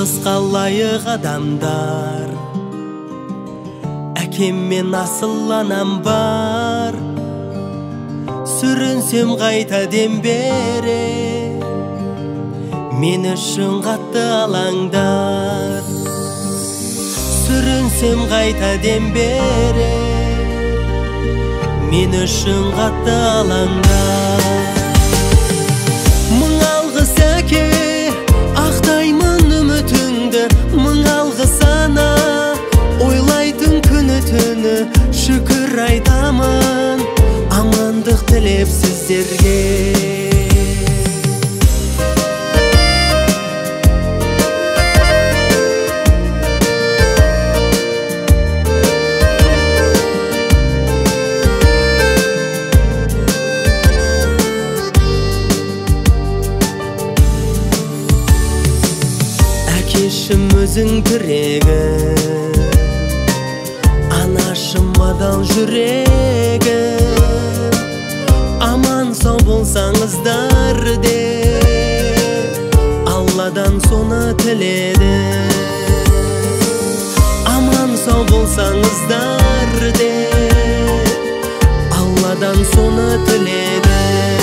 Алкыска ылайык адамдар, әкем мен асыл анам бар. Сүрүнсем кайта дем бере, мен үчүн катты алаңдар. Сүрүнсем кайта дем бере, мен үчүн катты алаңдар. Мың алгыс әке, актаймын үмүтүңдү, мың алгыс ана, ойлайтын күнү түнү. Шүкүр айтамын, амандык тилеп сиздерге. Әкешім өзің тірегі, анашым адал жүрегі. Аман сау болсаңыздар деп Алладан соны тіледі. Аман сау болсаңыздар деп Алладан соны тіледі.